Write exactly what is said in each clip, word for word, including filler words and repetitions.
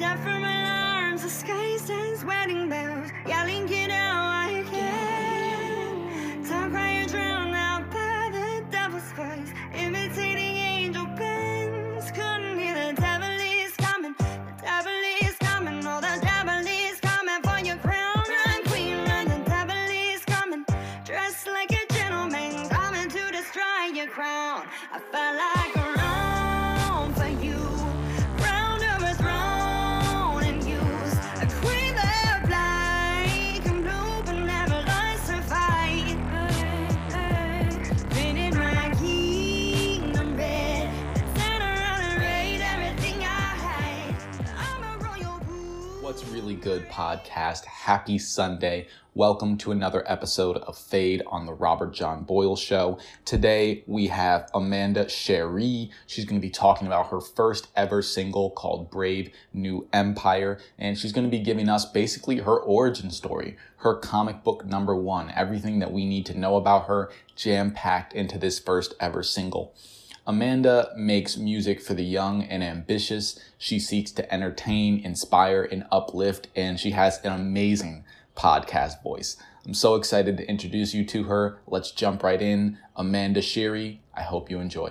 deaf from alarms disguised as wedding bells, yelling it out I can. Don't cry or drown out by the devil's voice, imitating angel bends. Couldn't hear the devil is coming, the devil is coming, oh the devil is coming for your crown and queen, and the devil is coming, dressed like a gentleman, coming to destroy your crown. I felt like a wrong for you, crown of a throne and use a queen that black and blue but never lost her fight. Been in my kingdom bed, stand around and raid everything I had. I'm a royal boo. What's really good, podcast? Happy Sunday. Welcome to another episode of Fade on the Robert John Boyle Show. Today we have Amanda Sheree. She's going to be talking about her first ever single called Brave New Empire, and she's going to be giving us basically her origin story, her comic book number one, everything that we need to know about her jam-packed into this first ever single. Amanda makes music for the young and ambitious. She seeks to entertain, inspire, and uplift, and she has an amazing podcast voice. I'm so excited to introduce you to her. Let's jump right in. Amanda Sheree, I hope you enjoy.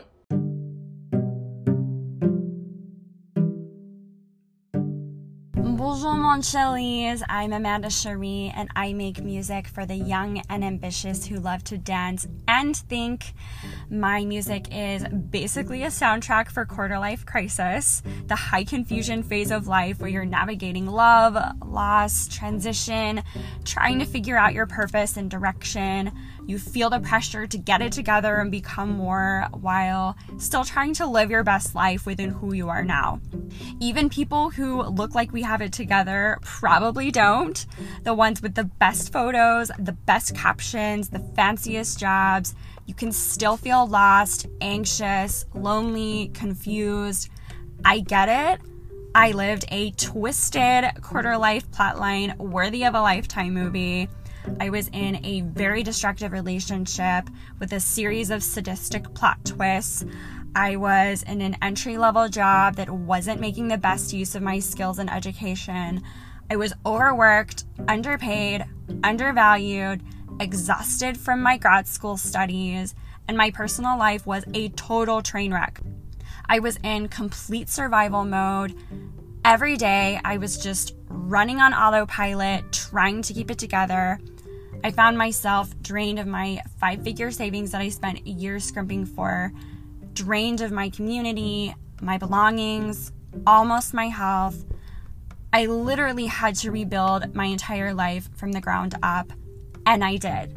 Bonjour mon chéris, I'm Amanda Sheree and I make music for the young and ambitious who love to dance and think. My music is basically a soundtrack for quarter life crisis, the high confusion phase of life where you're navigating love, loss, transition, trying to figure out your purpose and direction. You feel the pressure to get it together and become more while still trying to live your best life within who you are now. Even people who look like we have it together probably don't. The ones with the best photos, the best captions, the fanciest jobs, you can still feel lost, anxious, lonely, confused. I get it. I lived a twisted quarter life plotline worthy of a Lifetime movie. I was in a very destructive relationship with a series of sadistic plot twists. I was in an entry-level job that wasn't making the best use of my skills and education. I was overworked, underpaid, undervalued, exhausted from my grad school studies, and my personal life was a total train wreck. I was in complete survival mode. Every day, I was just running on autopilot, trying to keep it together. I found myself drained of my five-figure savings that I spent years scrimping for, drained of my community, my belongings, almost my health. I literally had to rebuild my entire life from the ground up, and I did.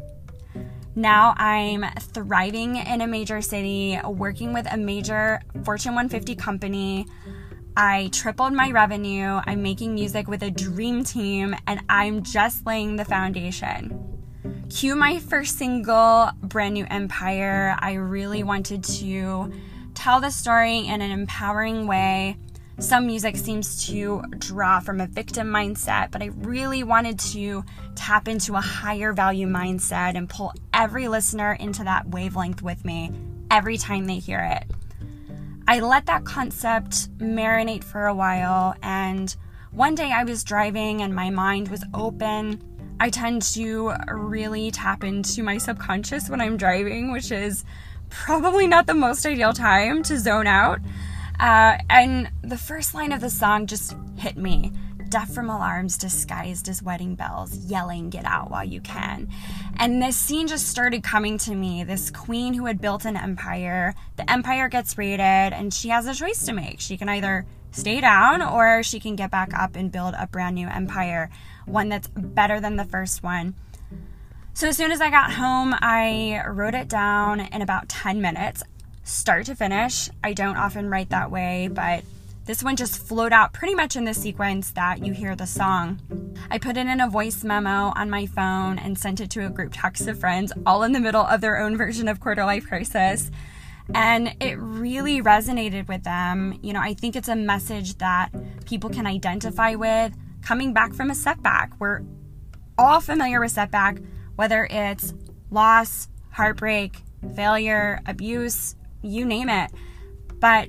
Now I'm thriving in a major city, working with a major Fortune one fifty company. I tripled my revenue. I'm making music with a dream team, and I'm just laying the foundation. Cue my first single, Brand New Empire. I really wanted to tell the story in an empowering way. Some music seems to draw from a victim mindset, but I really wanted to tap into a higher value mindset and pull every listener into that wavelength with me every time they hear it. I let that concept marinate for a while, and one day I was driving and my mind was open. I tend to really tap into my subconscious when I'm driving, which is probably not the most ideal time to zone out. Uh, and the first line of the song just hit me. Deaf from alarms disguised as wedding bells, yelling, get out while you can. And this scene just started coming to me. This queen who had built an empire. The empire gets raided and she has a choice to make. She can either stay down or she can get back up and build a brand new empire, one that's better than the first one. So as soon as I got home, I wrote it down in about ten minutes, start to finish. I don't often write that way, but this one just flowed out pretty much in the sequence that you hear the song. I put it in a voice memo on my phone and sent it to a group text of friends, all in the middle of their own version of quarter life crisis. And it really resonated with them. You know, I think it's a message that people can identify with coming back from a setback. We're all familiar with setback, whether it's loss, heartbreak, failure, abuse, you name it. But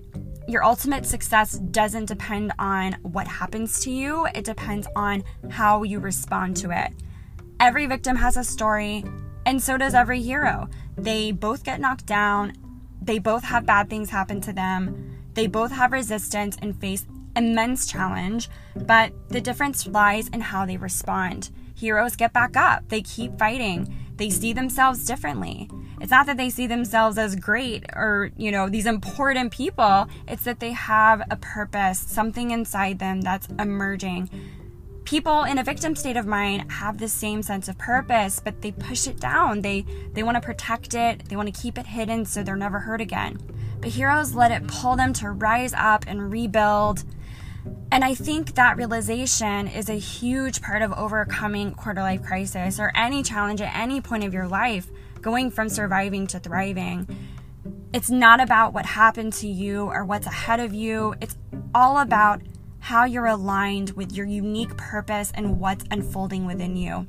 your ultimate success doesn't depend on what happens to you. It depends on how you respond to it. Every victim has a story, and so does every hero. They both get knocked down. They both have bad things happen to them. They both have resistance and face immense challenge, but the difference lies in how they respond. Heroes get back up. They keep fighting. They see themselves differently. It's not that they see themselves as great or, you know, these important people. It's that they have a purpose, something inside them that's emerging. People in a victim state of mind have the same sense of purpose, but they push it down. They they want to protect it. They want to keep it hidden so they're never hurt again. But heroes let it pull them to rise up and rebuild. And I think that realization is a huge part of overcoming quarter life crisis or any challenge at any point of your life, going from surviving to thriving. It's not about what happened to you or what's ahead of you. It's all about how you're aligned with your unique purpose and what's unfolding within you.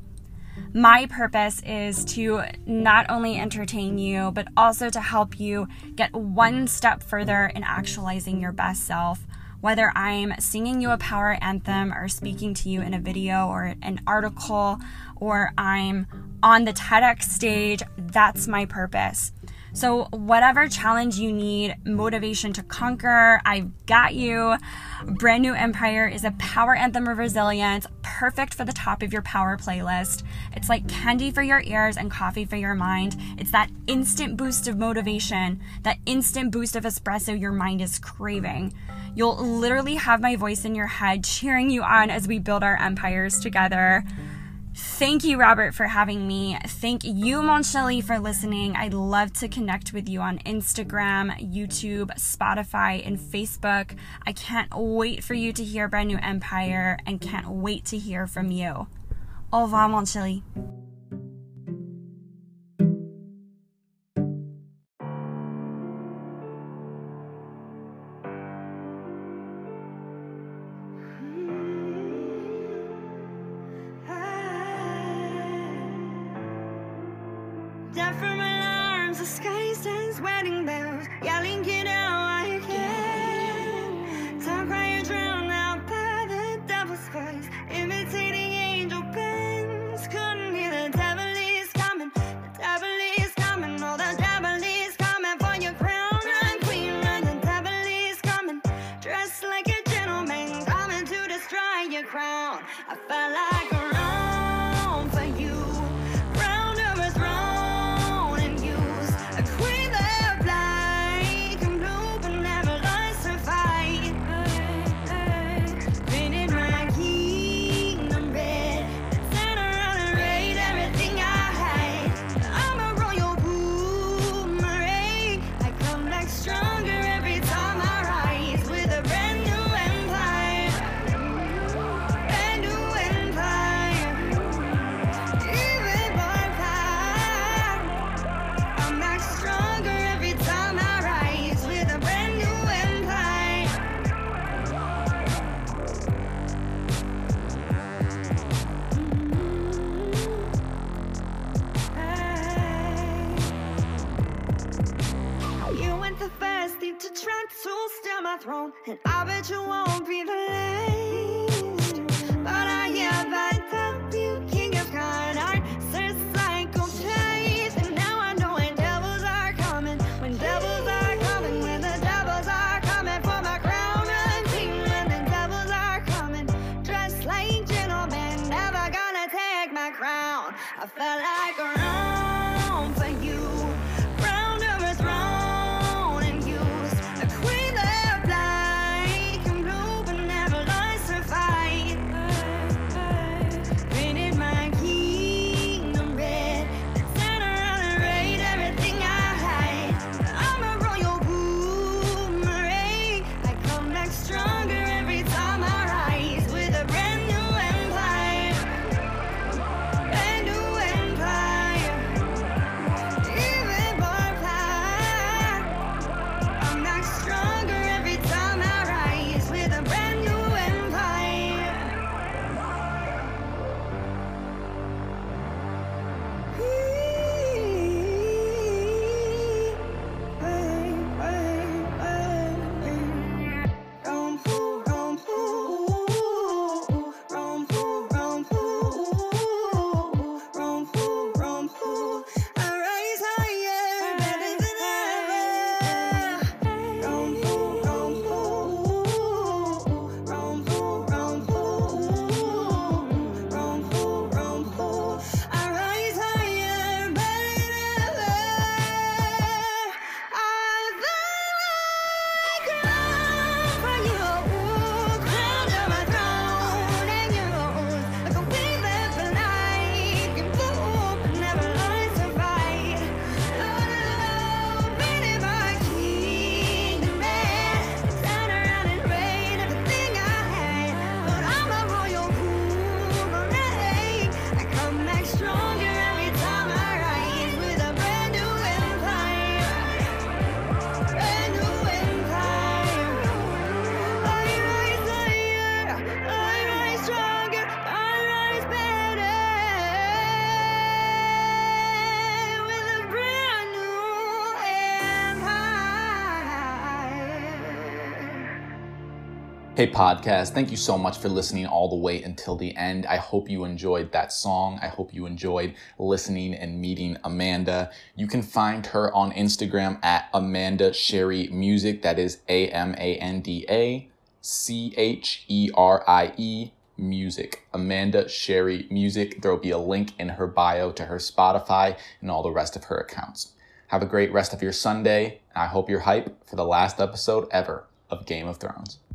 My purpose is to not only entertain you, but also to help you get one step further in actualizing your best self. Whether I'm singing you a power anthem or speaking to you in a video or an article, or I'm on the TEDx stage, that's my purpose. So whatever challenge you need, motivation to conquer, I've got you. Brand New Empire is a power anthem of resilience, perfect for the top of your power playlist. It's like candy for your ears and coffee for your mind. It's that instant boost of motivation, that instant boost of espresso your mind is craving. You'll literally have my voice in your head cheering you on as we build our empires together. Thank you, Robert, for having me. Thank you, Moncheli, for listening. I'd love to connect with you on Instagram, YouTube, Spotify, and Facebook. I can't wait for you to hear Brand New Empire and can't wait to hear from you. Au revoir, Moncheli. Deaf from alarms, the sky sends wedding bells, yelling it out I can. Tongue crying drowned out by the devil's voice, imitating angel bends. Couldn't hear the devil is coming, the devil is coming, oh the devil is coming for your crown and queen, and the devil is coming, dressed like a gentleman, coming to destroy your crown. I felt like a wrong for you. Throne, and I bet you won't be the last. But I hereby dub you king of kind art, says cycle chase. And now I know when devils are coming, when devils are coming, when the devils are coming for my crown and queen, when the devils are coming, dressed like gentlemen, never gonna take my crown. I felt like a wrong for you, crown over throne, and use a queen. Brand new empire. Hey podcast, thank you so much for listening all the way until the end. I hope you enjoyed that song. I hope you enjoyed listening and meeting Amanda. You can find her on Instagram at Amanda Cherie Music. That is A M A N D A C H E R I E Music. Amanda Cherie Music. There will be a link in her bio to her Spotify and all the rest of her accounts. Have a great rest of your Sunday. I hope you're hyped for the last episode ever of Game of Thrones.